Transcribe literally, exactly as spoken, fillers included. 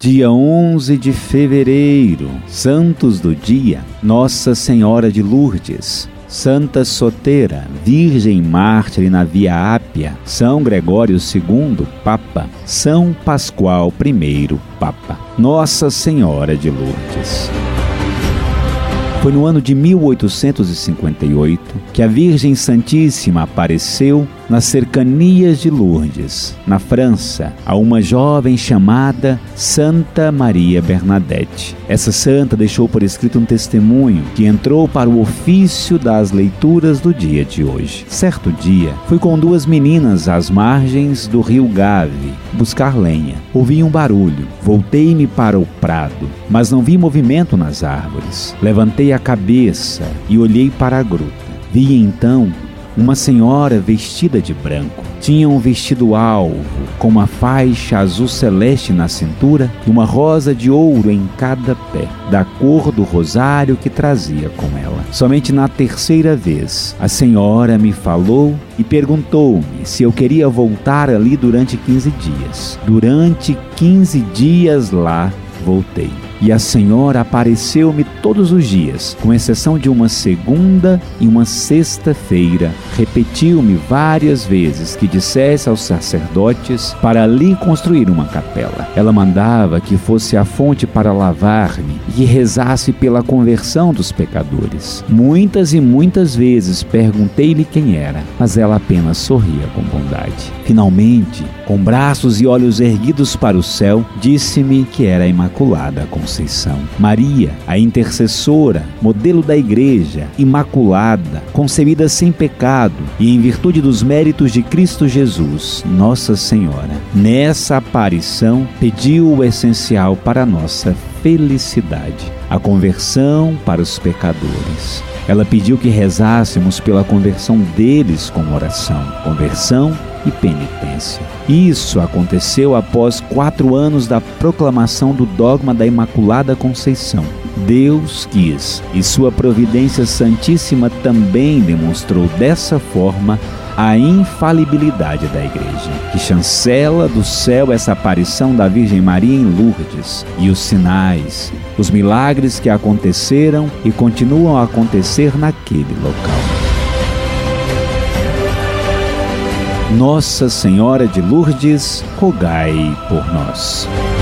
Dia onze de fevereiro, Santos do Dia, Nossa Senhora de Lourdes, Santa Sotera, Virgem Mártir na Via Ápia, São Gregório segundo, Papa, São Pascoal primeiro, Papa, Nossa Senhora de Lourdes. Foi no ano de mil oitocentos e cinquenta e oito que a Virgem Santíssima apareceu nas cercanias de Lourdes, na França, a uma jovem chamada Santa Maria Bernadette. Essa santa deixou por escrito um testemunho que entrou para o ofício das leituras do dia de hoje. Certo dia, fui com duas meninas às margens do rio Gave buscar lenha. Ouvi um barulho. Voltei-me para o prado, mas não vi movimento nas árvores. Levantei a cabeça e olhei para a gruta. Vi então uma senhora vestida de branco. Tinha um vestido alvo, com uma faixa azul celeste na cintura e uma rosa de ouro em cada pé, da cor do rosário que trazia com ela. Somente na terceira vez, a senhora me falou e perguntou-me se eu queria voltar ali durante quinze dias. Durante quinze dias lá, voltei. E a senhora apareceu-me todos os dias, com exceção de uma segunda e uma sexta-feira. Repetiu-me várias vezes que dissesse aos sacerdotes para ali construir uma capela. Ela mandava que fosse à fonte para lavar-me e que rezasse pela conversão dos pecadores. Muitas e muitas vezes perguntei-lhe quem era, mas ela apenas sorria com bondade. Finalmente, com braços e olhos erguidos para o céu, disse-me que era a Imaculada Conceição. Maria, a intercessora, modelo da Igreja, imaculada, concebida sem pecado e em virtude dos méritos de Cristo Jesus, Nossa Senhora. Nessa aparição, pediu o essencial para a nossa felicidade, a conversão para os pecadores. Ela pediu que rezássemos pela conversão deles com oração, conversão e penitência. Isso aconteceu após quatro anos da proclamação do dogma da Imaculada Conceição. Deus quis, e sua providência santíssima também demonstrou dessa forma a infalibilidade da Igreja, que chancela do céu essa aparição da Virgem Maria em Lourdes, e os sinais, os milagres que aconteceram e continuam a acontecer naquele local. Nossa Senhora de Lourdes, rogai por nós.